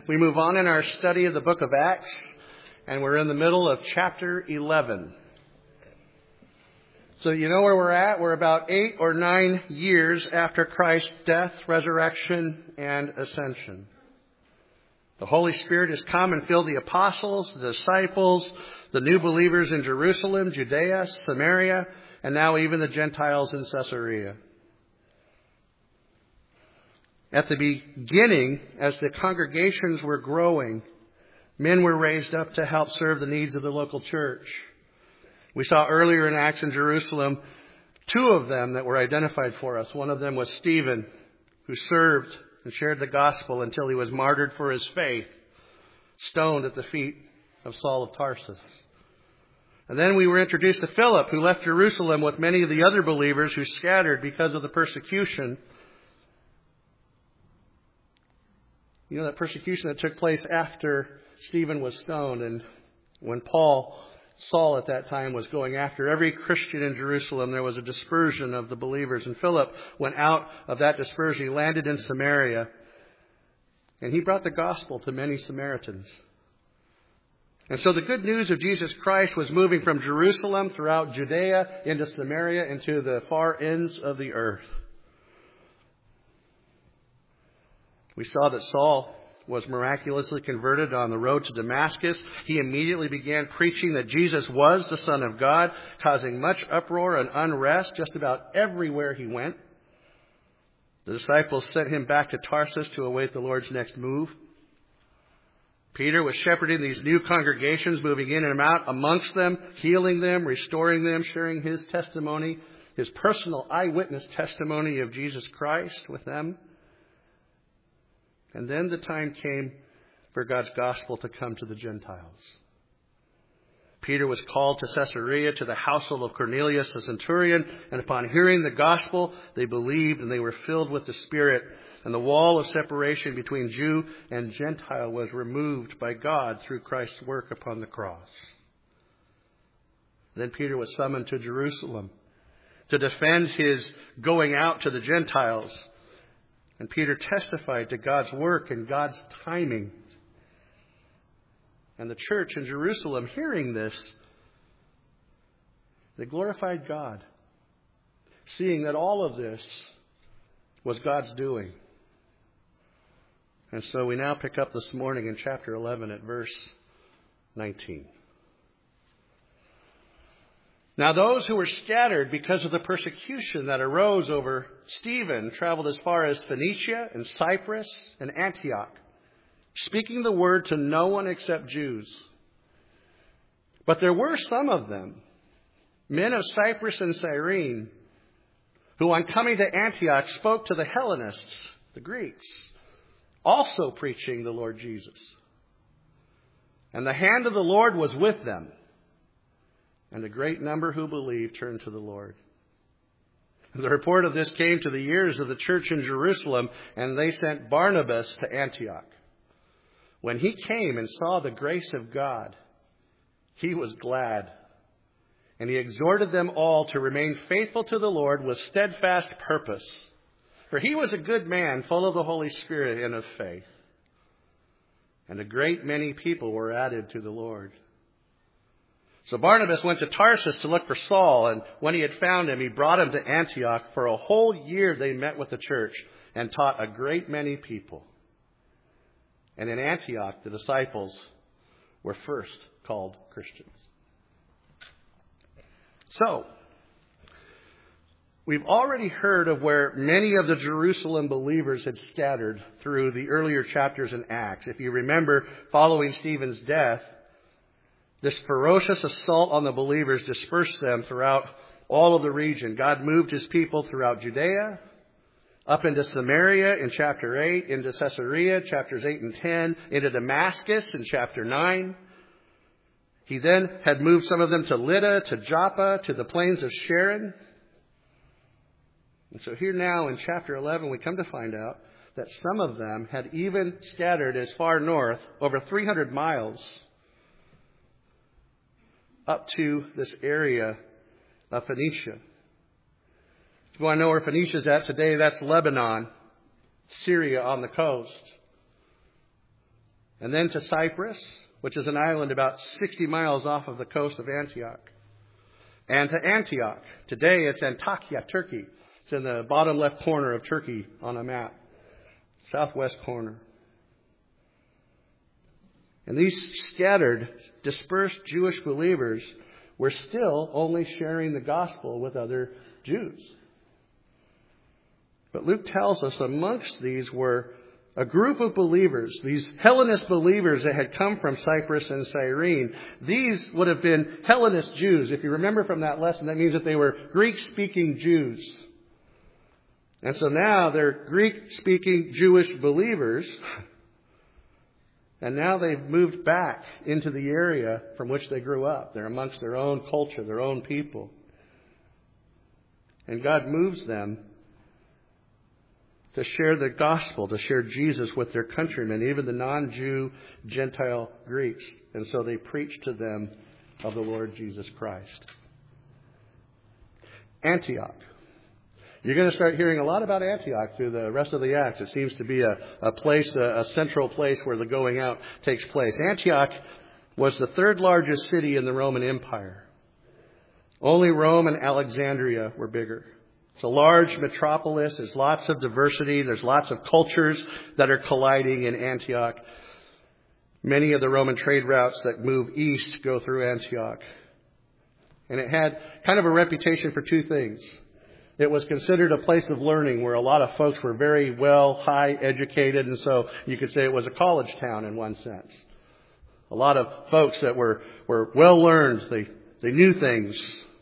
We move on in our study of the book of Acts, and we're in the middle of chapter 11. So you know where we're at? We're about 8 or 9 years after Christ's death, resurrection, and ascension. The Holy Spirit has come and filled the apostles, the disciples, the new believers in Jerusalem, Judea, Samaria, and now even the Gentiles in Caesarea. At the beginning, as the congregations were growing, men were raised up to help serve the needs of the local church. We saw earlier in Acts in Jerusalem 2 of them that were identified for us. One of them was Stephen, who served and shared the gospel until he was martyred for his faith, stoned at the feet of Saul of Tarsus. And then we were introduced to Philip, who left Jerusalem with many of the other believers who scattered because of the persecution. You know, that persecution that took place after Stephen was stoned, and when Saul at that time was going after every Christian in Jerusalem, there was a dispersion of the believers. And Philip went out of that dispersion. He landed in Samaria, and he brought the gospel to many Samaritans. And so the good news of Jesus Christ was moving from Jerusalem throughout Judea into Samaria into the far ends of the earth. We saw that Saul was miraculously converted on the road to Damascus. He immediately began preaching that Jesus was the Son of God, causing much uproar and unrest just about everywhere he went. The disciples sent him back to Tarsus to await the Lord's next move. Peter was shepherding these new congregations, moving in and out amongst them, healing them, restoring them, sharing his testimony, his personal eyewitness testimony of Jesus Christ with them. And then the time came for God's gospel to come to the Gentiles. Peter was called to Caesarea to the household of Cornelius the centurion, and upon hearing the gospel, they believed and they were filled with the Spirit. And the wall of separation between Jew and Gentile was removed by God through Christ's work upon the cross. Then Peter was summoned to Jerusalem to defend his going out to the Gentiles. And Peter testified to God's work and God's timing. And the church in Jerusalem, hearing this, they glorified God, seeing that all of this was God's doing. And so we now pick up this morning in chapter 11 at verse 19. Now those who were scattered because of the persecution that arose over Stephen traveled as far as Phoenicia and Cyprus and Antioch, speaking the word to no one except Jews. But there were some of them, men of Cyprus and Cyrene, who on coming to Antioch spoke to the Hellenists, the Greeks, also preaching the Lord Jesus. And the hand of the Lord was with them. And a great number who believed turned to the Lord. The report of this came to the ears of the church in Jerusalem, and they sent Barnabas to Antioch. When he came and saw the grace of God, he was glad. And he exhorted them all to remain faithful to the Lord with steadfast purpose. For he was a good man, full of the Holy Spirit and of faith. And a great many people were added to the Lord. So Barnabas went to Tarsus to look for Saul, and when he had found him, he brought him to Antioch. For a whole year they met with the church and taught a great many people. And in Antioch, the disciples were first called Christians. So, we've already heard of where many of the Jerusalem believers had scattered through the earlier chapters in Acts. If you remember, following Stephen's death, this ferocious assault on the believers dispersed them throughout all of the region. God moved his people throughout Judea, up into Samaria in chapter 8, into Caesarea, chapters 8 and 10, into Damascus in chapter 9. He then had moved some of them to Lydda, to Joppa, to the plains of Sharon. And so here now in chapter 11, we come to find out that some of them had even scattered as far north, over 300 miles, up to this area of Phoenicia. If you want to know where Phoenicia is at today, that's Lebanon, Syria on the coast. and then to Cyprus, which is an island about 60 miles off of the coast of Antioch, and to Antioch. Today it's Antakya, Turkey. It's in the bottom left corner of Turkey on a map, southwest corner. And these scattered, dispersed Jewish believers were still only sharing the gospel with other Jews. But Luke tells us amongst these were a group of believers, these Hellenist believers that had come from Cyprus and Cyrene. These would have been Hellenist Jews. If you remember from that lesson, that means that they were Greek-speaking Jews. And so now they're Greek-speaking Jewish believers. And now they've moved back into the area from which they grew up. They're amongst their own culture, their own people. And God moves them to share the gospel, to share Jesus with their countrymen, even the non-Jew Gentile Greeks. And so they preach to them of the Lord Jesus Christ. Antioch. You're going to start hearing a lot about Antioch through the rest of the Acts. It seems to be a place, a central place where the going out takes place. Antioch was the third largest city in the Roman Empire. Only Rome and Alexandria were bigger. It's a large metropolis. There's lots of diversity. There's lots of cultures that are colliding in Antioch. Many of the Roman trade routes that move east go through Antioch. And it had kind of a reputation for two things. It was considered a place of learning where a lot of folks were very well, high educated. And so you could say it was a college town in one sense. A lot of folks that were well learned. They knew things.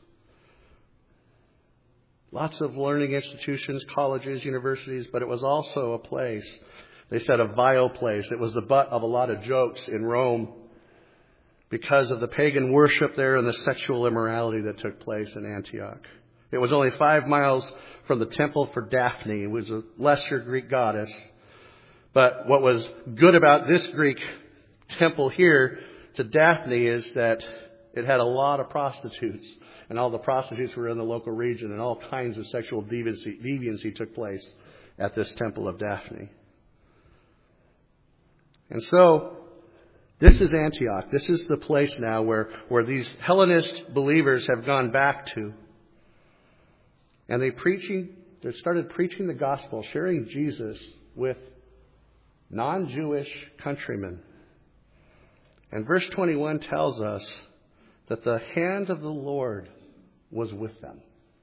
Lots of learning institutions, colleges, universities, but it was also a place, they said a vile place. It was the butt of a lot of jokes in Rome because of the pagan worship there and the sexual immorality that took place in Antioch. It was only 5 miles from the temple for Daphne. It was a lesser Greek goddess. But what was good about this Greek temple here to Daphne is that it had a lot of prostitutes. And all the prostitutes were in the local region. And all kinds of sexual deviancy took place at this temple of Daphne. And so, this is Antioch. This is the place now where these Hellenist believers have gone back to. And they started preaching the gospel, sharing Jesus with non-Jewish countrymen. And verse 21 tells us that the hand of the Lord was with them.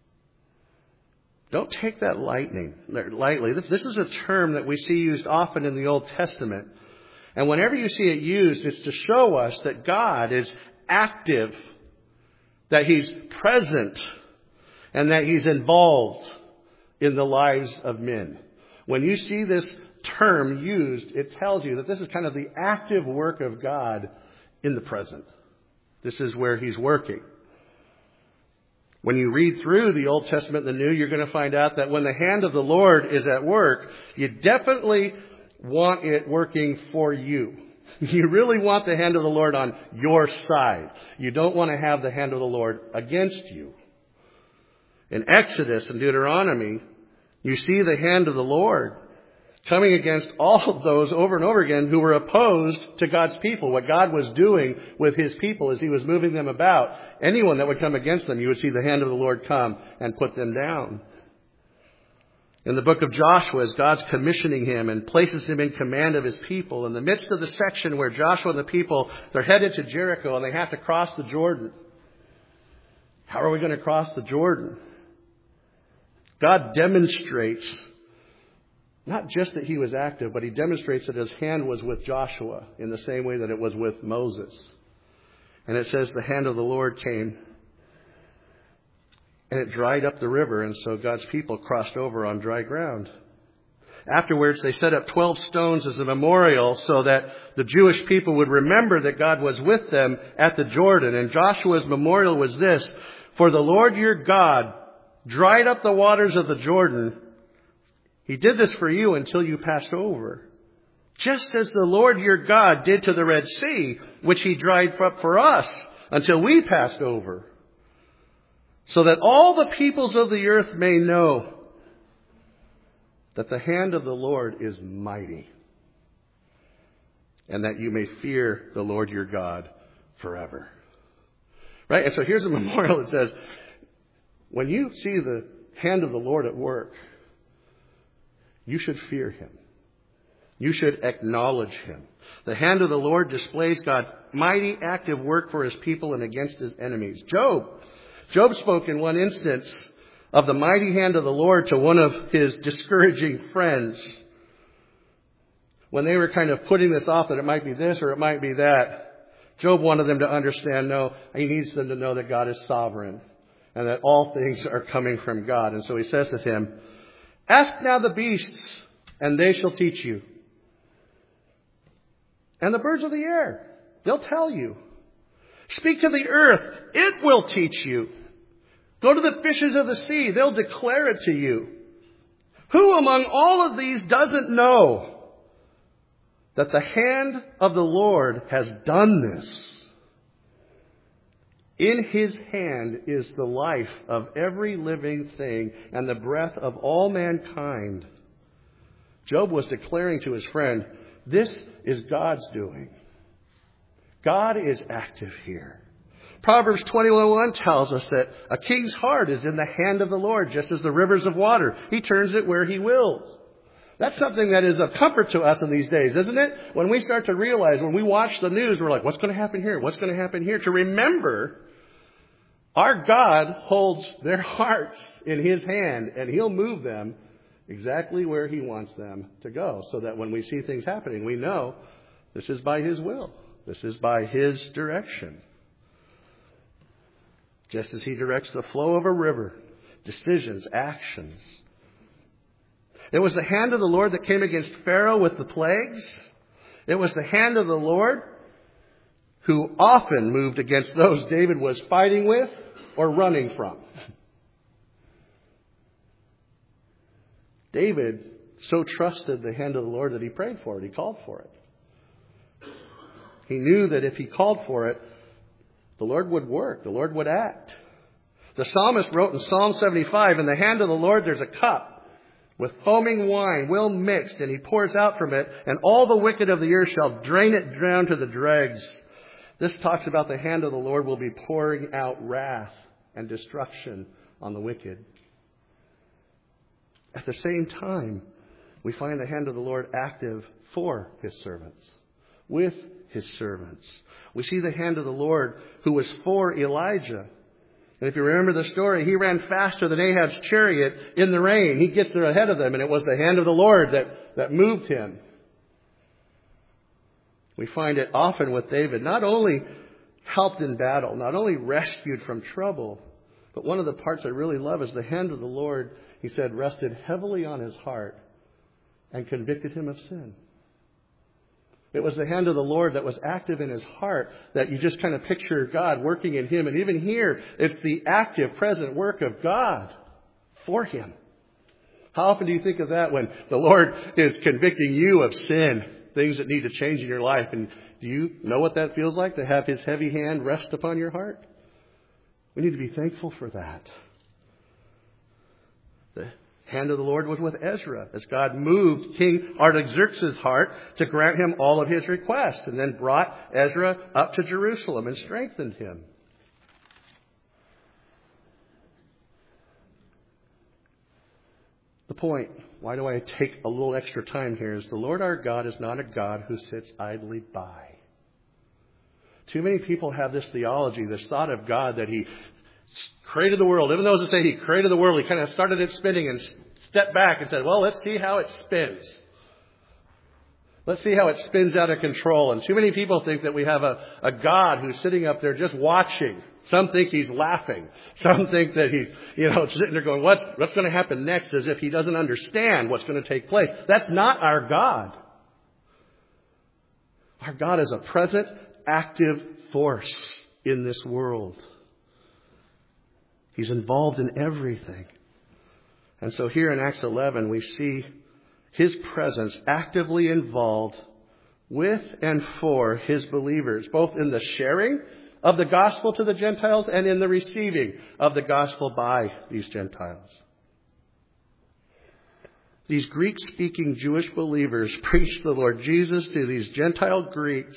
Don't take that lightly. This is a term that we see used often in the Old Testament. And whenever you see it used, it's to show us that God is active, that He's present, and that He's involved in the lives of men. When you see this term used, it tells you that this is kind of the active work of God in the present. This is where He's working. When you read through the Old Testament and the New, you're going to find out that when the hand of the Lord is at work, you definitely want it working for you. You really want the hand of the Lord on your side. You don't want to have the hand of the Lord against you. In Exodus and Deuteronomy, you see the hand of the Lord coming against all of those over and over again who were opposed to God's people. What God was doing with His people as He was moving them about, anyone that would come against them, you would see the hand of the Lord come and put them down. In the book of Joshua, as God's commissioning him and places him in command of His people, in the midst of the section where Joshua and the people, they're headed to Jericho and they have to cross the Jordan. How are we going to cross the Jordan? God demonstrates not just that He was active, but He demonstrates that His hand was with Joshua in the same way that it was with Moses. And it says the hand of the Lord came and it dried up the river, and so God's people crossed over on dry ground. Afterwards, they set up 12 stones as a memorial so that the Jewish people would remember that God was with them at the Jordan. And Joshua's memorial was this: "For the Lord your God dried up the waters of the Jordan. He did this for you until you passed over. Just as the Lord your God did to the Red Sea, which He dried up for us until we passed over. So that all the peoples of the earth may know that the hand of the Lord is mighty, and that you may fear the Lord your God forever. Right? And so here's a memorial that says, when you see the hand of the Lord at work, you should fear him. You should acknowledge him. The hand of the Lord displays God's mighty active work for his people and against his enemies. Job spoke in one instance of the mighty hand of the Lord to one of his discouraging friends. When they were kind of putting this off, that it might be this or it might be that, Job wanted them to understand, no, he needs them to know that God is sovereign and that all things are coming from God. And so he says to him, ask now the beasts, and they shall teach you. And the birds of the air, they'll tell you. Speak to the earth, it will teach you. Go to the fishes of the sea, they'll declare it to you. Who among all of these doesn't know that the hand of the Lord has done this? In his hand is the life of every living thing and the breath of all mankind. Job was declaring to his friend, this is God's doing. God is active here. Proverbs 21:1 tells us that a king's heart is in the hand of the Lord, just as the rivers of water. He turns it where he wills. That's something that is of comfort to us in these days, isn't it? When we start to realize, when we watch the news, we're like, what's going to happen here? What's going to happen here? To remember, our God holds their hearts in his hand, and he'll move them exactly where he wants them to go, so that when we see things happening, we know this is by his will. This is by his direction. Just as he directs the flow of a river, decisions, actions. It was the hand of the Lord that came against Pharaoh with the plagues. It was the hand of the Lord who often moved against those David was fighting with or running from. David so trusted the hand of the Lord that he prayed for it. He called for it. He knew that if he called for it, the Lord would work. The Lord would act. The psalmist wrote in Psalm 75, in the hand of the Lord there's a cup with foaming wine, well mixed, and he pours out from it, and all the wicked of the earth shall drain it down to the dregs. This talks about the hand of the Lord will be pouring out wrath and destruction on the wicked. At the same time, we find the hand of the Lord active for his servants, with his servants. We see the hand of the Lord who was for Elijah. And if you remember the story, he ran faster than Ahab's chariot in the rain. He gets there ahead of them, and it was the hand of the Lord that moved him. We find it often with David, not only helped in battle, not only rescued from trouble, but one of the parts I really love is the hand of the Lord, he said, rested heavily on his heart and convicted him of sin. It was the hand of the Lord that was active in his heart, that you just kind of picture God working in him. And even here, it's the active, present work of God for him. How often do you think of that when the Lord is convicting you of sin, things that need to change in your life? And do you know what that feels like, to have his heavy hand rest upon your heart? We need to be thankful for that. The hand of the Lord was with Ezra as God moved King Artaxerxes' heart to grant him all of his requests, and then brought Ezra up to Jerusalem and strengthened him. The point, why do I take a little extra time here, is the Lord our God is not a God who sits idly by. Too many people have this theology, this thought of God that he created the world. Even those that say he created the world, he kind of started it spinning and stepped back and said, well, let's see how it spins. Let's see how it spins out of control. And too many people think that we have a God who's sitting up there just watching. Some think he's laughing. Some think that he's, sitting there going, what's going to happen next, as if he doesn't understand what's going to take place. That's not our God. Our God is a present, active force in this world. He's involved in everything. And so here in Acts 11, we see his presence actively involved with and for his believers, both in the sharing of the gospel to the Gentiles and in the receiving of the gospel by these Gentiles. these Greek-speaking Jewish believers preached the Lord Jesus to these Gentile Greeks.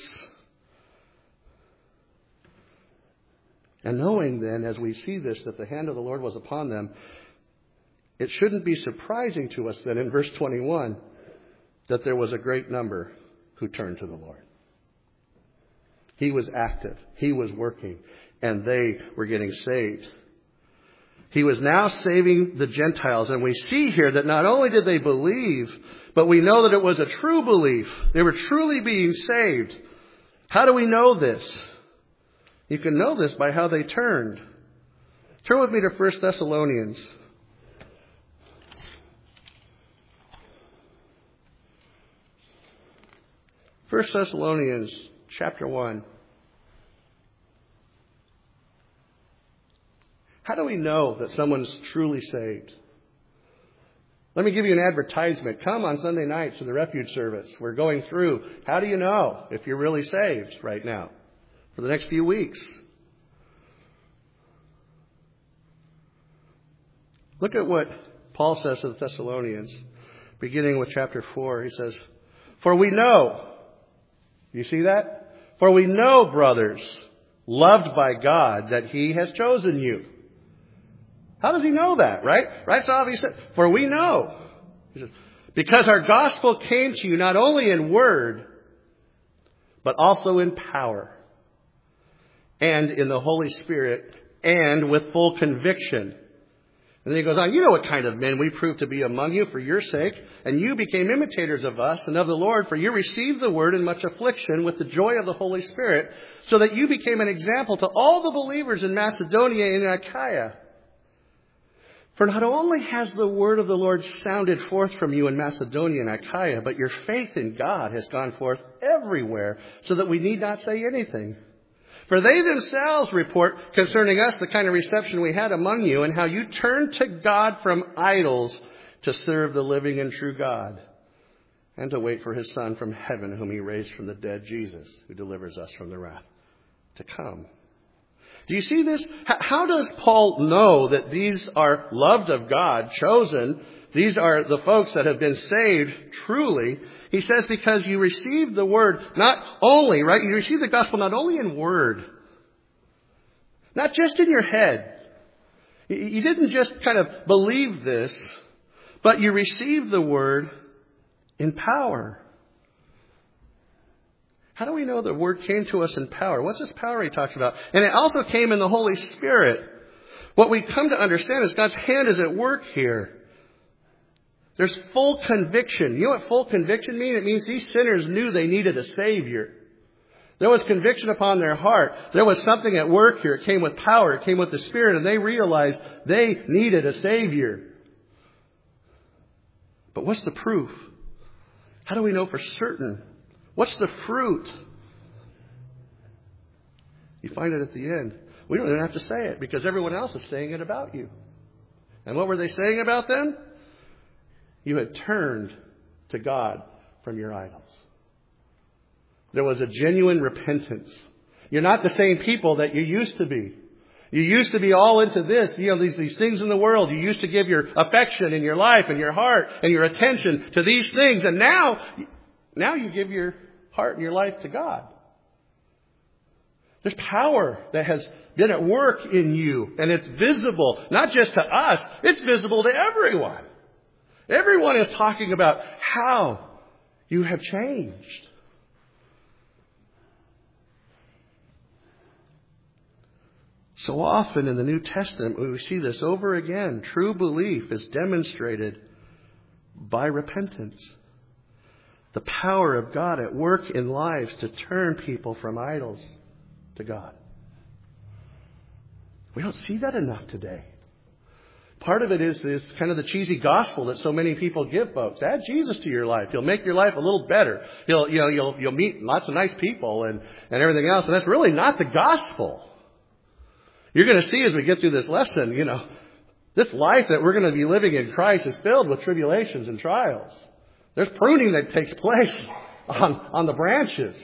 And knowing then, as we see this, that the hand of the Lord was upon them, it shouldn't be surprising to us then in verse 21 that there was a great number who turned to the Lord. He was active. He was working. And they were getting saved. He was now saving the Gentiles. And we see here that not only did they believe, but we know that it was a true belief. They were truly being saved. How do we know this? You can know this by how they turned. Turn with me to 1 Thessalonians. 1 Thessalonians chapter 1. How do we know that someone's truly saved? Let me give you an advertisement. Come on Sunday nights to the refuge service. We're going through. How do you know if you're really saved right now for the next few weeks? Look at what Paul says to the Thessalonians, beginning with chapter 4. He says, "For we know," you see that? "For we know, brothers, loved by God, that He has chosen you." How does He know that, right? Right, so obviously, for we know. He says, "Because our gospel came to you not only in word, but also in power, and in the Holy Spirit, and with full conviction." And then he goes on, "You know what kind of men we proved to be among you for your sake, and you became imitators of us and of the Lord, for you received the word in much affliction with the joy of the Holy Spirit, so that you became an example to all the believers in Macedonia and in Achaia. For not only has the word of the Lord sounded forth from you in Macedonia and Achaia, but your faith in God has gone forth everywhere, so that we need not say anything. For they themselves report concerning us the kind of reception we had among you, and how you turned to God from idols to serve the living and true God, and to wait for His Son from heaven, whom He raised from the dead, Jesus, who delivers us from the wrath to come." Do you see this? How does Paul know that these are loved of God, chosen? These are the folks that have been saved truly. He says, because you received the word not only, right? You received the gospel not only in word, not just in your head. You didn't just kind of believe this, but you received the word in power. How do we know the word came to us in power? What's this power he talks about? And it also came in the Holy Spirit. What we come to understand is God's hand is at work here. There's full conviction. You know what full conviction means? It means these sinners knew they needed a Savior. There was conviction upon their heart. There was something at work here. It came with power. It came with the Spirit. And they realized they needed a Savior. But what's the proof? How do we know for certain? What's the fruit? You find it at the end. We don't even have to say it because everyone else is saying it about you. And what were they saying about them? You had turned to God from your idols. There was a genuine repentance. You're not the same people that you used to be. You used to be all into this, these things in the world. You used to give your affection and your life and your heart and your attention to these things. And now you give your heart and your life to God. There's power that has been at work in you, and it's visible, not just to us, it's visible to everyone. Everyone is talking about how you have changed. So often in the New Testament, we see this over again. True belief is demonstrated by repentance. The power of God at work in lives to turn people from idols to God. We don't see that enough today. Part of it is kind of the cheesy gospel that so many people give folks. Add Jesus to your life. He'll make your life a little better. You'll meet lots of nice people and everything else. And that's really not the gospel. You're going to see as we get through this lesson, this life that we're going to be living in Christ is filled with tribulations and trials. There's pruning that takes place on the branches.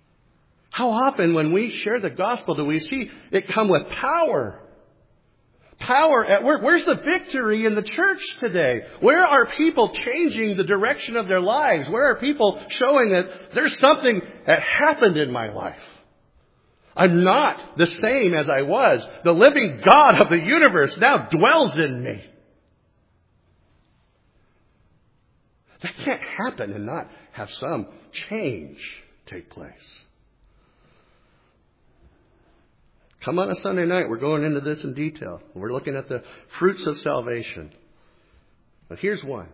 How often when we share the gospel do we see it come with power? Power at work. Where's the victory in the church today? Where are people changing the direction of their lives? Where are people showing that there's something that happened in my life? I'm not the same as I was. The living God of the universe now dwells in me. That can't happen and not have some change take place. Come on a Sunday night, we're going into this in detail. We're looking at the fruits of salvation. But here's one.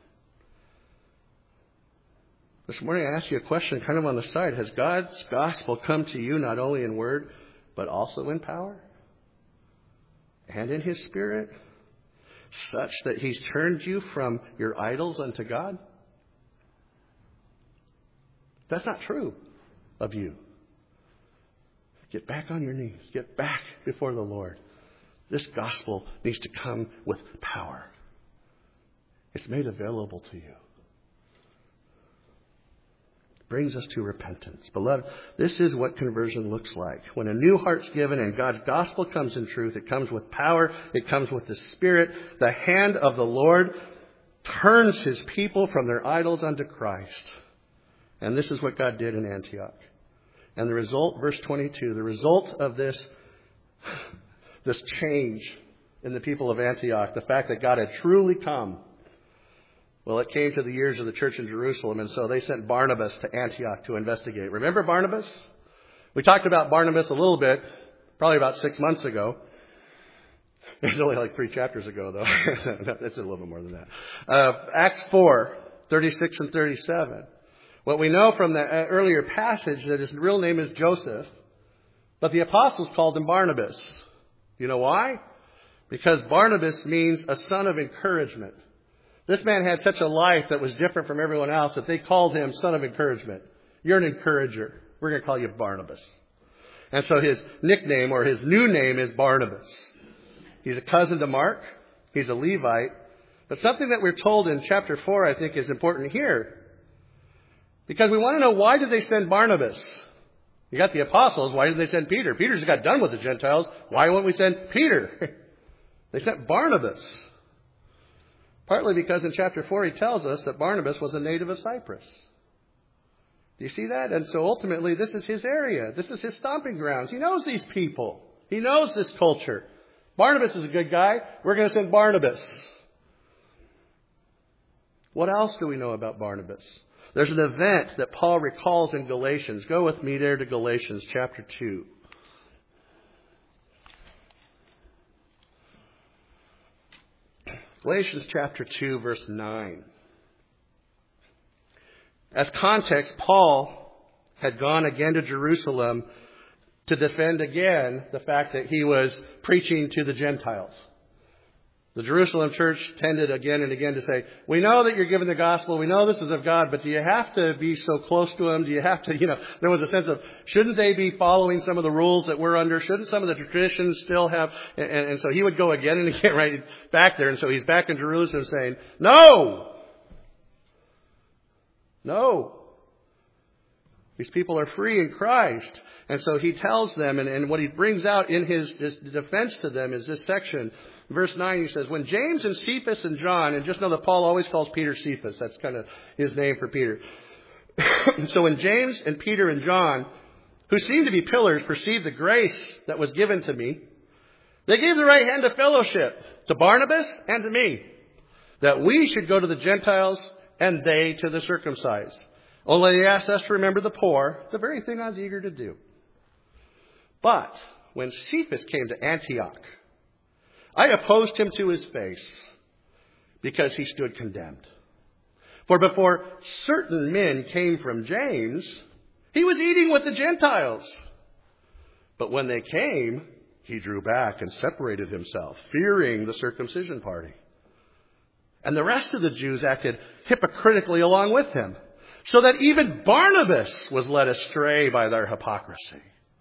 This morning I asked you a question kind of on the side. Has God's gospel come to you not only in word, but also in power? And in His Spirit? Such that He's turned you from your idols unto God? That's not true of you. Get back on your knees. Get back before the Lord. This gospel needs to come with power. It's made available to you. It brings us to repentance. Beloved, this is what conversion looks like. When a new heart's given and God's gospel comes in truth, it comes with power. It comes with the Spirit. The hand of the Lord turns His people from their idols unto Christ. And this is what God did in Antioch. And the result, verse 22, the result of this change in the people of Antioch, the fact that God had truly come, well, it came to the ears of the church in Jerusalem, and so they sent Barnabas to Antioch to investigate. Remember Barnabas? We talked about Barnabas a little bit, probably about 6 months ago. It's only like 3 chapters ago, though. It's a little bit more than that. Acts 4, 36 and 37. What we know from the earlier passage that his real name is Joseph, but the apostles called him Barnabas. You know why? Because Barnabas means a son of encouragement. This man had such a life that was different from everyone else that they called him son of encouragement. You're an encourager. We're going to call you Barnabas. And so his nickname or his new name is Barnabas. He's a cousin to Mark. He's a Levite. But something that we're told in chapter 4, I think, is important here. Because we want to know, why did they send Barnabas? You got the apostles. Why did they send Peter? Peter just got done with the Gentiles. Why wouldn't we send Peter? They sent Barnabas. Partly because in chapter 4 he tells us that Barnabas was a native of Cyprus. Do you see that? And so ultimately this is his area. This is his stomping grounds. He knows these people. He knows this culture. Barnabas is a good guy. We're going to send Barnabas. What else do we know about Barnabas? There's an event that Paul recalls in Galatians. Go with me there to Galatians chapter 2. Galatians chapter 2, verse 9. As context, Paul had gone again to Jerusalem to defend again the fact that he was preaching to the Gentiles. The Jerusalem church tended again and again to say, we know that you're giving the gospel. We know this is of God, but do you have to be so close to Him? Do you have to, there was a sense of, shouldn't they be following some of the rules that we're under? Shouldn't some of the traditions still have? And so he would go again and again right back there. And so he's back in Jerusalem saying, no. These people are free in Christ. And so he tells them, and what he brings out in his defense to them is this section. Verse 9, he says, when James and Cephas and John, and just know that Paul always calls Peter Cephas. That's kind of his name for Peter. So when James and Peter and John, who seemed to be pillars, perceived the grace that was given to me, they gave the right hand of fellowship to Barnabas and to me, that we should go to the Gentiles and they to the circumcised. Only they asked us to remember the poor, the very thing I was eager to do. But when Cephas came to Antioch, I opposed him to his face because he stood condemned. For before certain men came from James, he was eating with the Gentiles. But when they came, he drew back and separated himself, fearing the circumcision party. And the rest of the Jews acted hypocritically along with him, so that even Barnabas was led astray by their hypocrisy.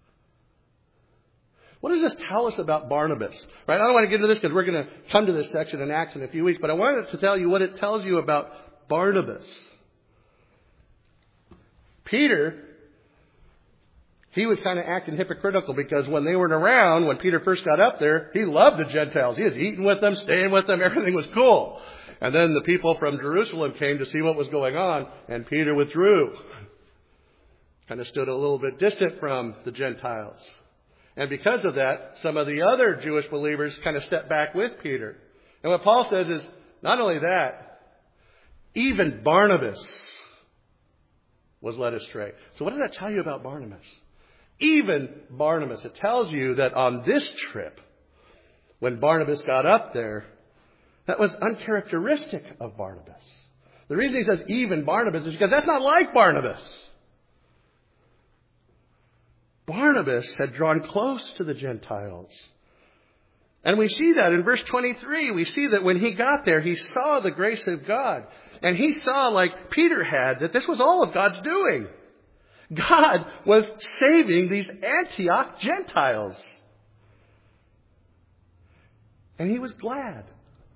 What does this tell us about Barnabas? Right? I don't want to get into this because we're going to come to this section in Acts in a few weeks, but I wanted to tell you what it tells you about Barnabas. Peter, He was kind of acting hypocritical because when they weren't around, when Peter first got up there, he loved the Gentiles. He was eating with them, staying with them. Everything was cool. And then the people from Jerusalem came to see what was going on, and Peter withdrew. Kind of stood a little bit distant from the Gentiles. And because of that, some of the other Jewish believers kind of stepped back with Peter. And what Paul says is, not only that, even Barnabas was led astray. So what does that tell you about Barnabas? Even Barnabas. It tells you that on this trip, when Barnabas got up there, that was uncharacteristic of Barnabas. The reason he says even Barnabas is because that's not like Barnabas. Barnabas had drawn close to the Gentiles. And we see that in verse 23. We see that when he got there, he saw the grace of God. And he saw, like Peter had, that this was all of God's doing. God was saving these Antioch Gentiles. And he was glad.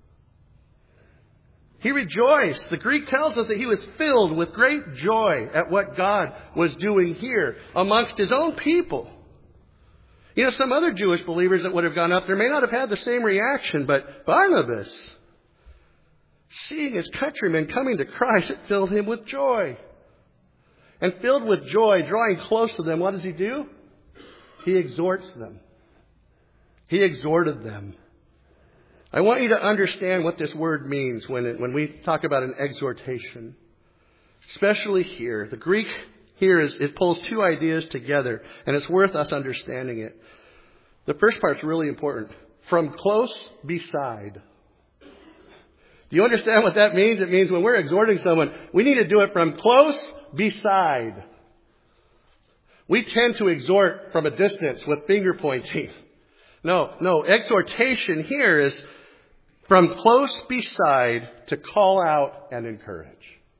He rejoiced. The Greek tells us that he was filled with great joy at what God was doing here amongst his own people. You know, some other Jewish believers that would have gone up there may not have had the same reaction, but Barnabas, seeing his countrymen coming to Christ, it filled him with joy. And filled with joy, drawing close to them, what does he do? He exhorts them. He exhorted them. I want you to understand what this word means when we talk about an exhortation. Especially here. The Greek here it pulls two ideas together, and it's worth us understanding it. The first part's really important. From close beside. Do you understand what that means? It means when we're exhorting someone, we need to do it from close beside. We tend to exhort from a distance with finger pointing. No, exhortation here is from close beside to call out and encourage.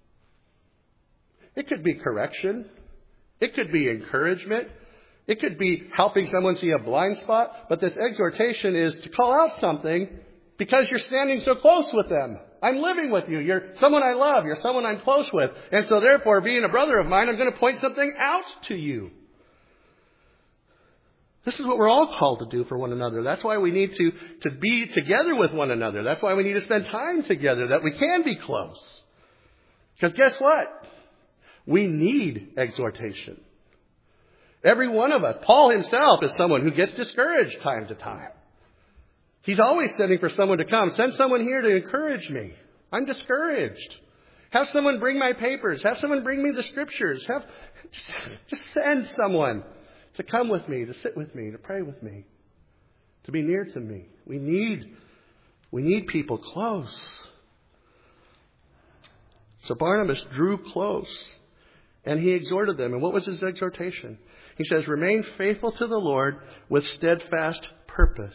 It could be correction. It could be encouragement. It could be helping someone see a blind spot. But this exhortation is to call out something because you're standing so close with them. I'm living with you. You're someone I love. You're someone I'm close with. And so therefore, being a brother of mine, I'm going to point something out to you. This is what we're all called to do for one another. That's why we need to be together with one another. That's why we need to spend time together, that we can be close. Because guess what? We need exhortation. Every one of us. Paul himself is someone who gets discouraged time to time. He's always sending for someone to come. Send someone here to encourage me. I'm discouraged. Have someone bring my papers. Have someone bring me the scriptures. Just send someone to come with me, to sit with me, to pray with me, to be near to me. We need people close. So Barnabas drew close and he exhorted them. And what was his exhortation? He says, remain faithful to the Lord with steadfast purpose.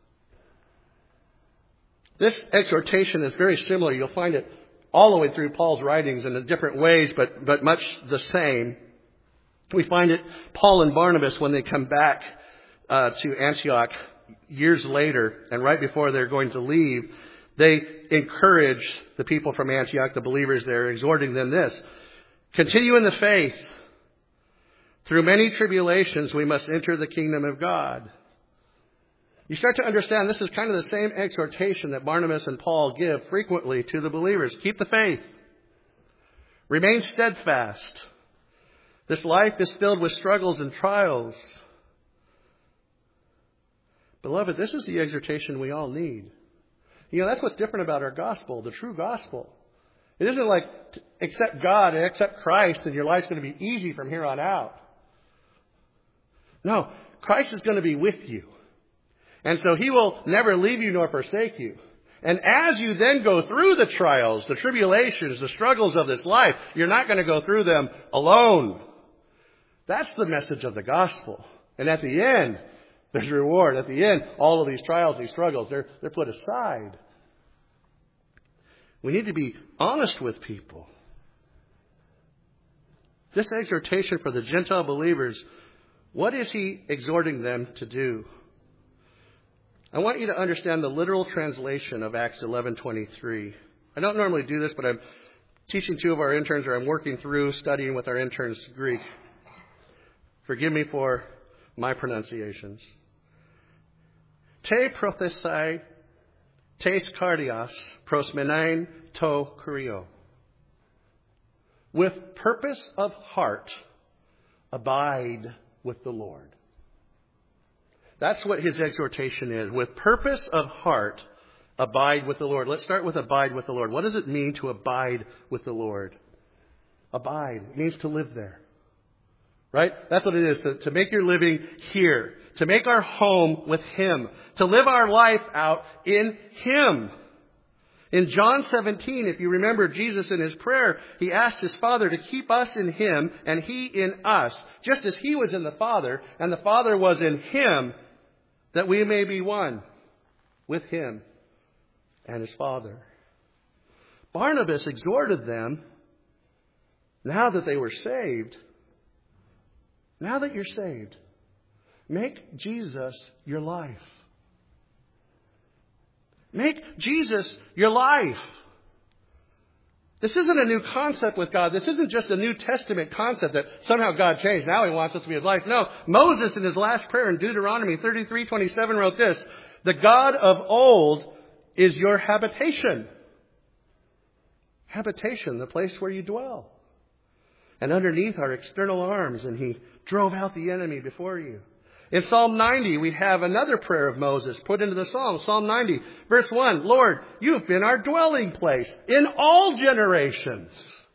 This exhortation is very similar. You'll find it all the way through Paul's writings in different ways, but much the same. We find it, Paul and Barnabas, when they come back to Antioch years later, and right before they're going to leave, they encourage the people from Antioch, the believers there, exhorting them this: continue in the faith. Through many tribulations, we must enter the kingdom of God. You start to understand this is kind of the same exhortation that Barnabas and Paul give frequently to the believers. Keep the faith. Remain steadfast. This life is filled with struggles and trials. Beloved, this is the exhortation we all need. You know, that's what's different about our gospel, the true gospel. It isn't like accept God and accept Christ and your life's going to be easy from here on out. No, Christ is going to be with you. And so he will never leave you nor forsake you. And as you then go through the trials, the tribulations, the struggles of this life, you're not going to go through them alone. That's the message of the gospel. And at the end, there's reward. At the end, all of these trials, these struggles, they're put aside. We need to be honest with people. This exhortation for the Gentile believers, what is he exhorting them to do? I want you to understand the literal translation of Acts 11:23. I don't normally do this, but I'm teaching two of our interns, or I'm working through studying with our interns Greek. Forgive me for my pronunciations. Te prothesai, tes cardias, prosmenein to kurio. With purpose of heart, abide with the Lord. That's what his exhortation is. With purpose of heart, abide with the Lord. Let's start with abide with the Lord. What does it mean to abide with the Lord? Abide means to live there. Right? That's what it is. To make your living here. To make our home with Him. To live our life out in Him. In John 17, if you remember Jesus in His prayer, He asked His Father to keep us in Him and He in us. Just as He was in the Father and the Father was in Him, that we may be one with Him and His Father. Barnabas exhorted them, now that they were saved, now that you're saved, make Jesus your life. Make Jesus your life. This isn't a new concept with God. This isn't just a New Testament concept that somehow God changed. Now He wants us to be His life. No. Moses in his last prayer in Deuteronomy 33:27 wrote this: the God of old is your habitation. Habitation, the place where you dwell. And underneath are external arms, and He drove out the enemy before you. In Psalm 90, we have another prayer of Moses put into the Psalm. Psalm 90, verse 1, Lord, you've been our dwelling place in all generations.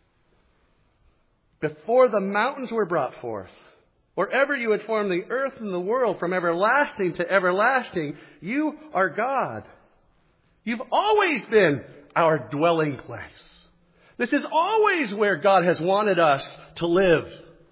Before the mountains were brought forth, or ever you had formed the earth and the world, from everlasting to everlasting, you are God. You've always been our dwelling place. This is always where God has wanted us to live.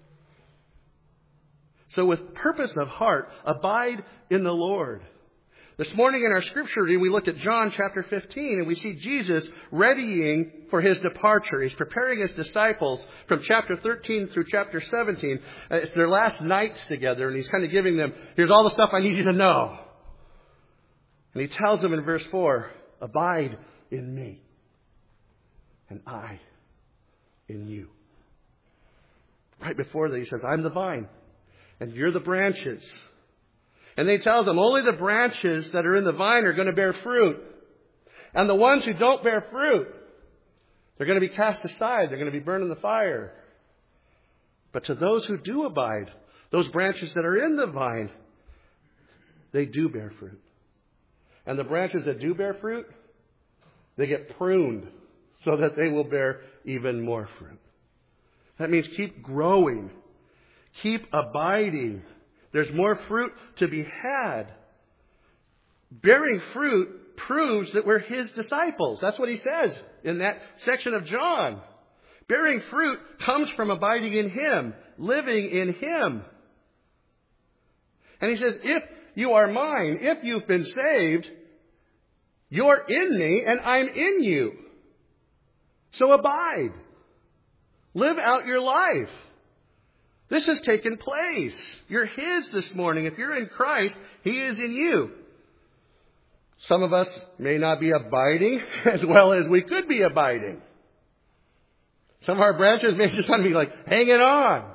So with purpose of heart, abide in the Lord. This morning in our scripture reading, we looked at John chapter 15, and we see Jesus readying for His departure. He's preparing His disciples from chapter 13 through chapter 17. It's their last nights together, and He's kind of giving them, here's all the stuff I need you to know. And He tells them in verse 4, abide in me, and I in you. Right before that, He says, I'm the vine, and you're the branches. And they tell them only the branches that are in the vine are going to bear fruit. And the ones who don't bear fruit, they're going to be cast aside. They're going to be burned in the fire. But to those who do abide, those branches that are in the vine, they do bear fruit. And the branches that do bear fruit, they get pruned so that they will bear even more fruit. That means keep growing. Keep abiding. There's more fruit to be had. Bearing fruit proves that we're His disciples. That's what He says in that section of John. Bearing fruit comes from abiding in Him, living in Him. And He says, if you are mine, if you've been saved, you're in me and I'm in you. So abide. Live out your life. This has taken place. You're His this morning. If you're in Christ, He is in you. Some of us may not be abiding as well as we could be abiding. Some of our branches may just want to be like hanging on.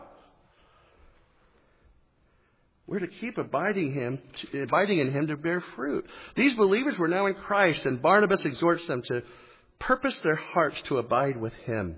We're to keep abiding in Him to bear fruit. These believers were now in Christ, and Barnabas exhorts them to purpose their hearts to abide with Him.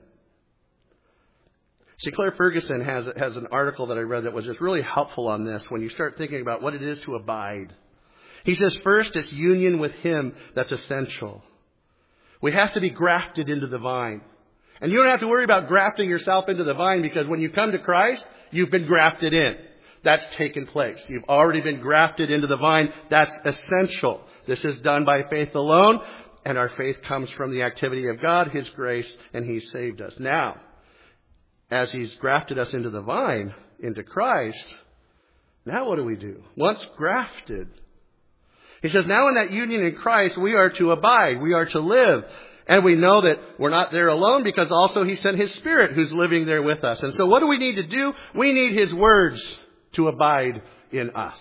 See, Claire Ferguson has an article that I read that was just really helpful on this when you start thinking about what it is to abide. He says, first, it's union with Him that's essential. We have to be grafted into the vine. And you don't have to worry about grafting yourself into the vine, because when you come to Christ, you've been grafted in. That's taken place. You've already been grafted into the vine. That's essential. This is done by faith alone, and our faith comes from the activity of God, His grace, and He saved us. Now, as He's grafted us into the vine, into Christ, now what do? Once grafted, He says, now in that union in Christ, we are to abide, we are to live. And we know that we're not there alone, because also He sent His Spirit who's living there with us. And so what do we need to do? We need His words to abide in us.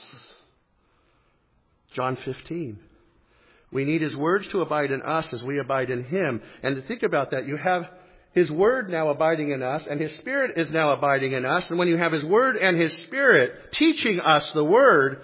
John 15. We need His words to abide in us as we abide in Him. And to think about that, you have His Word now abiding in us, and His Spirit is now abiding in us. And when you have His Word and His Spirit teaching us the Word,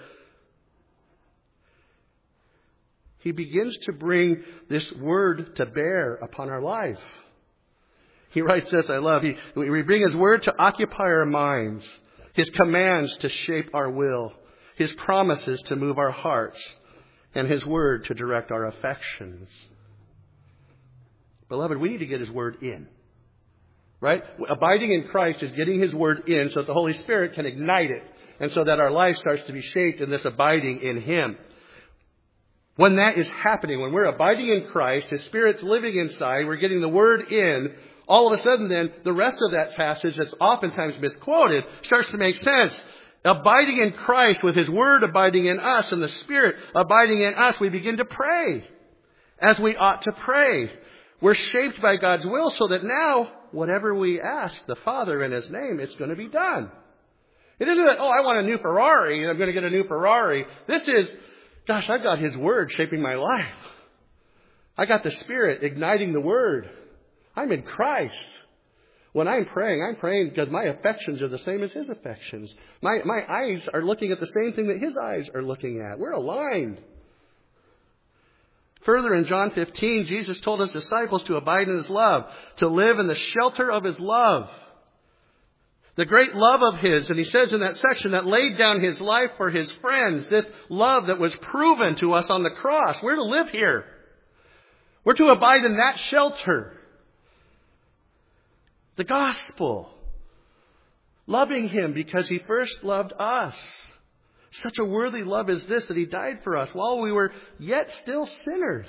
He begins to bring this Word to bear upon our life. He writes this, I love, we bring His Word to occupy our minds, His commands to shape our will, His promises to move our hearts, and His Word to direct our affections. Beloved, we need to get His Word in. Right? Abiding in Christ is getting His Word in so that the Holy Spirit can ignite it, and so that our life starts to be shaped in this abiding in Him. When that is happening, when we're abiding in Christ, His Spirit's living inside, we're getting the Word in, all of a sudden then, the rest of that passage that's oftentimes misquoted starts to make sense. Abiding in Christ with His Word abiding in us and the Spirit abiding in us, we begin to pray as we ought to pray. We're shaped by God's will so that now, whatever we ask the Father in His name, it's going to be done. It isn't that, I want a new Ferrari and I'm going to get a new Ferrari. This is, gosh, I've got His Word shaping my life. I got the Spirit igniting the Word. I'm in Christ. When I'm praying because my affections are the same as His affections. My eyes are looking at the same thing that His eyes are looking at. We're aligned. Further in John 15, Jesus told His disciples to abide in His love, to live in the shelter of His love. The great love of His, and He says in that section, that laid down His life for His friends, this love that was proven to us on the cross. We're to live here. We're to abide in that shelter. The gospel. Loving Him because He first loved us. Such a worthy love is this, that He died for us while we were yet still sinners.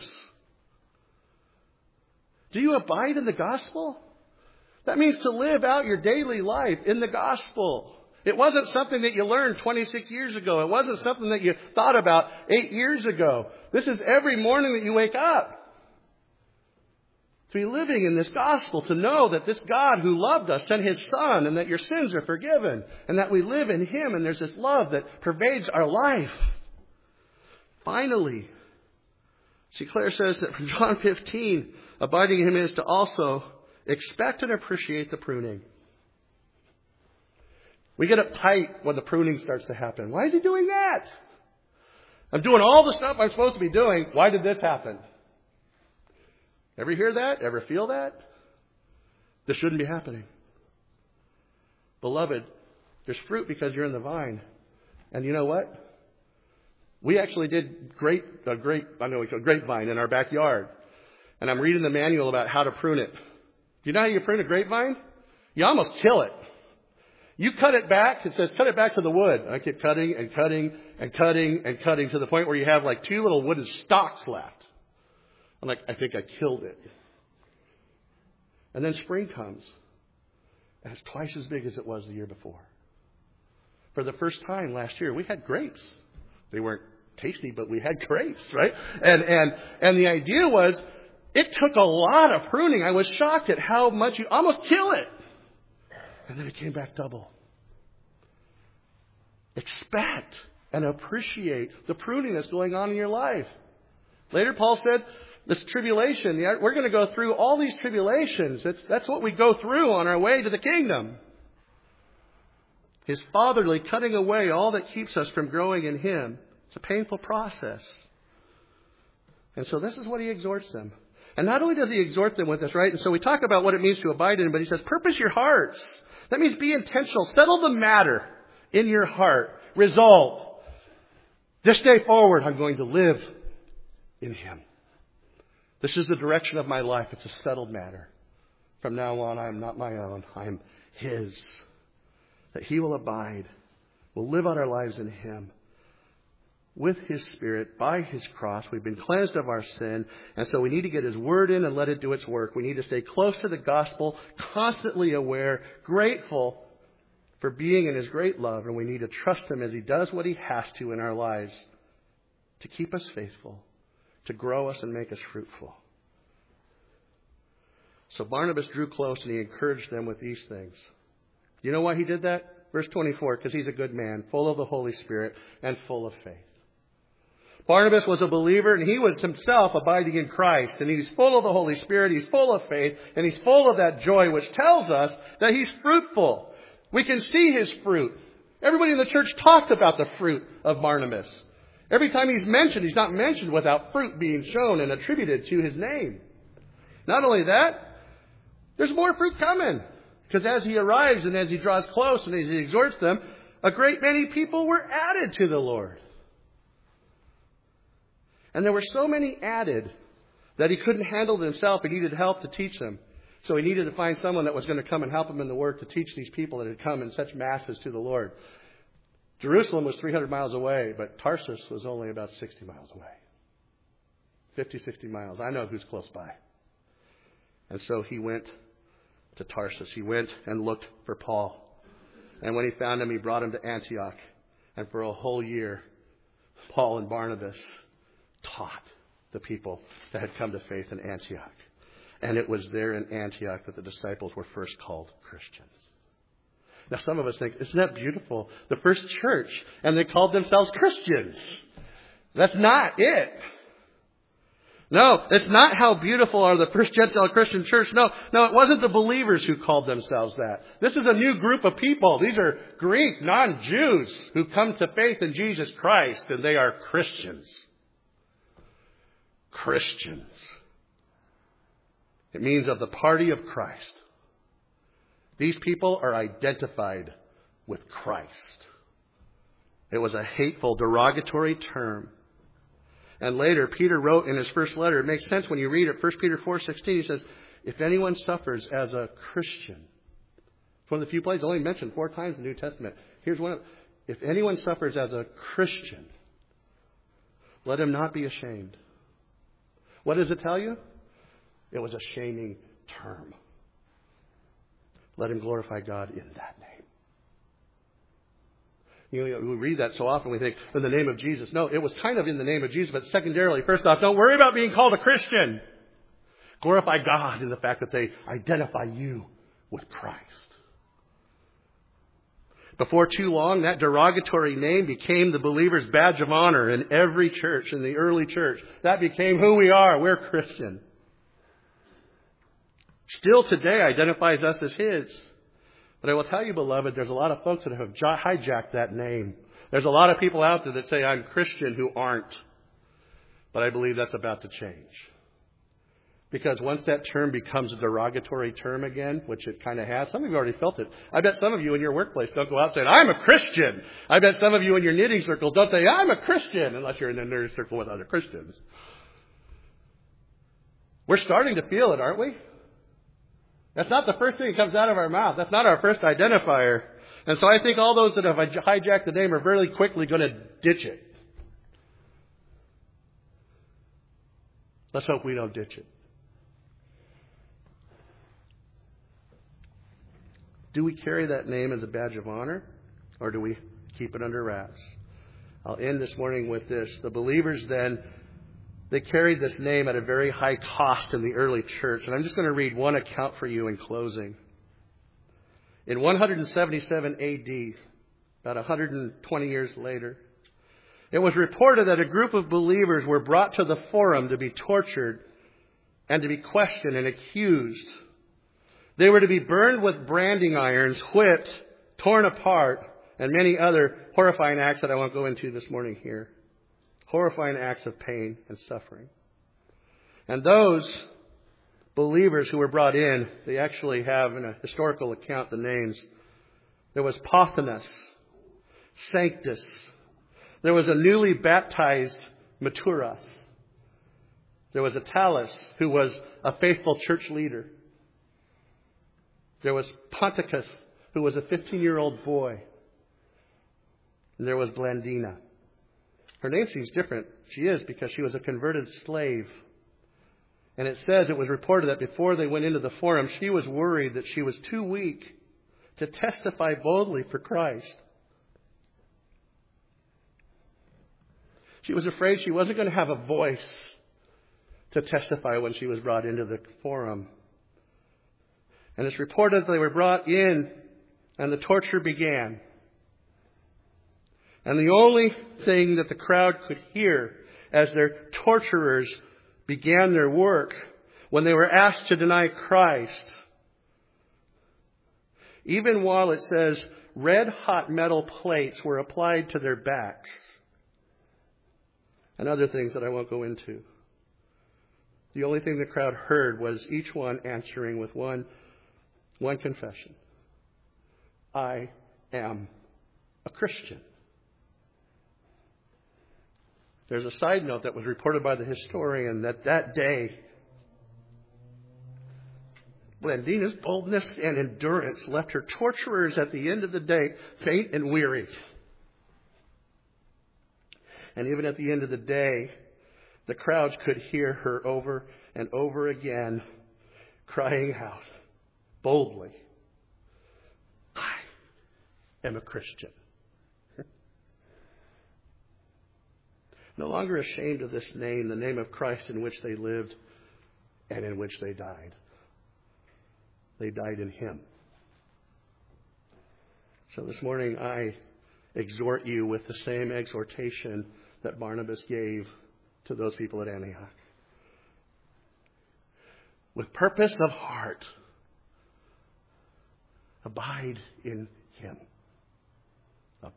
Do you abide in the gospel? That means to live out your daily life in the gospel. It wasn't something that you learned 26 years ago. It wasn't something that you thought about 8 years ago. This is every morning that you wake up. To be living in this gospel, to know that this God who loved us sent His Son and that your sins are forgiven and that we live in Him and there's this love that pervades our life. Finally, Claire says that from John 15, abiding in Him is to also expect and appreciate the pruning. We get uptight when the pruning starts to happen. Why is He doing that? I'm doing all the stuff I'm supposed to be doing. Why did this happen? Ever hear that? Ever feel that? This shouldn't be happening. Beloved, there's fruit because you're in the vine. And you know what? We actually did a grapevine in our backyard. And I'm reading the manual about how to prune it. Do you know how you prune a grapevine? You almost kill it. You cut it back. It says cut it back to the wood. I keep cutting and cutting and cutting and cutting to the point where you have like 2 little wooden stalks left. I'm like, I think I killed it. And then spring comes. And it's twice as big as it was the year before. For the first time last year, we had grapes. They weren't tasty, but we had grapes, right? And the idea was, it took a lot of pruning. I was shocked at how much you almost kill it. And then it came back double. Expect and appreciate the pruning that's going on in your life. Later, Paul said, this tribulation, we're going to go through all these tribulations. That's what we go through on our way to the kingdom. His fatherly cutting away all that keeps us from growing in Him. It's a painful process. And so this is what He exhorts them. And not only does He exhort them with this, right? And so we talk about what it means to abide in Him, but He says, purpose your hearts. That means be intentional. Settle the matter in your heart. Resolve. This day forward, I'm going to live in Him. This is the direction of my life. It's a settled matter. From now on, I am not my own. I am His. That He will abide. We'll live out our lives in Him. With His Spirit, by His cross, we've been cleansed of our sin. And so we need to get His Word in and let it do its work. We need to stay close to the gospel, constantly aware, grateful for being in His great love. And we need to trust Him as He does what He has to in our lives to keep us faithful, to grow us and make us fruitful. So Barnabas drew close and he encouraged them with these things. You know why he did that? Verse 24, because he's a good man, full of the Holy Spirit and full of faith. Barnabas was a believer, and he was himself abiding in Christ. And he's full of the Holy Spirit, he's full of faith, and he's full of that joy, which tells us that he's fruitful. We can see his fruit. Everybody in the church talked about the fruit of Barnabas. Every time he's mentioned, he's not mentioned without fruit being shown and attributed to his name. Not only that, there's more fruit coming. Because as he arrives and as he draws close and as he exhorts them, a great many people were added to the Lord. And there were so many added that he couldn't handle it himself. He needed help to teach them. So he needed to find someone that was going to come and help him in the work to teach these people that had come in such masses to the Lord. Jerusalem was 300 miles away, but Tarsus was only about 60 miles away. 50, 60 miles. I know who's close by. And so he went to Tarsus. He went and looked for Paul. And when he found him, he brought him to Antioch. And for a whole year, Paul and Barnabas taught the people that had come to faith in Antioch. And it was there in Antioch that the disciples were first called Christians. Now some of us think, isn't that beautiful? The first church, and they called themselves Christians. That's not it. No, it's not how beautiful are the first Gentile Christian church. No, it wasn't the believers who called themselves that. This is a new group of people. These are Greek, non-Jews who come to faith in Jesus Christ, and they are Christians. Christians. It means of the party of Christ. These people are identified with Christ. It was a hateful, derogatory term. And later, Peter wrote in his first letter, it makes sense when you read it, 1 Peter 4:16, he says, if anyone suffers as a Christian, it's one of the few places only mentioned 4 times in the New Testament. Here's one of if anyone suffers as a Christian, let him not be ashamed. What does it tell you? It was a shaming term. Let him glorify God in that name. You know, we read that so often, we think, in the name of Jesus. No, it was kind of in the name of Jesus, but secondarily, first off, don't worry about being called a Christian. Glorify God in the fact that they identify you with Christ. Before too long, that derogatory name became the believer's badge of honor in every church, in the early church. That became who we are. We're Christian. Still today identifies us as His. But I will tell you, beloved, there's a lot of folks that have hijacked that name. There's a lot of people out there that say, I'm Christian, who aren't. But I believe that's about to change. Because once that term becomes a derogatory term again, which it kind of has, some of you already felt it. I bet some of you in your workplace don't go out saying, I'm a Christian. I bet some of you in your knitting circle don't say, I'm a Christian, unless you're in a knitting circle with other Christians. We're starting to feel it, aren't we? That's not the first thing that comes out of our mouth. That's not our first identifier. And so I think all those that have hijacked the name are very quickly going to ditch it. Let's hope we don't ditch it. Do we carry that name as a badge of honor, or do we keep it under wraps? I'll end this morning with this. The believers then, they carried this name at a very high cost in the early church. And I'm just going to read one account for you in closing. In 177 AD, about 120 years later, it was reported that a group of believers were brought to the forum to be tortured and to be questioned and accused. They were to be burned with branding irons, whipped, torn apart, and many other horrifying acts that I won't go into this morning here. Horrifying acts of pain and suffering. And those believers who were brought in, they actually have in a historical account the names. There was Pothinus, Sanctus. There was a newly baptized Maturas. There was Attalus, who was a faithful church leader. There was Ponticus, who was a 15-year-old boy. And there was Blandina. Her name seems different. She is, because she was a converted slave. And it says, it was reported that before they went into the forum, she was worried that she was too weak to testify boldly for Christ. She was afraid she wasn't going to have a voice to testify when she was brought into the forum. And it's reported that they were brought in and the torture began. And the only thing that the crowd could hear as their torturers began their work, when they were asked to deny Christ, even while it says red-hot metal plates were applied to their backs, and other things that I won't go into, the only thing the crowd heard was each one answering with one confession. I am a Christian. There's a side note that was reported by the historian that day, Blandina's boldness and endurance left her torturers at the end of the day faint and weary. And even at the end of the day, the crowds could hear her over and over again crying out boldly, I am a Christian. No longer ashamed of this name, the name of Christ in which they lived and in which they died. They died in Him. So this morning I exhort you with the same exhortation that Barnabas gave to those people at Antioch. With purpose of heart, abide in Him.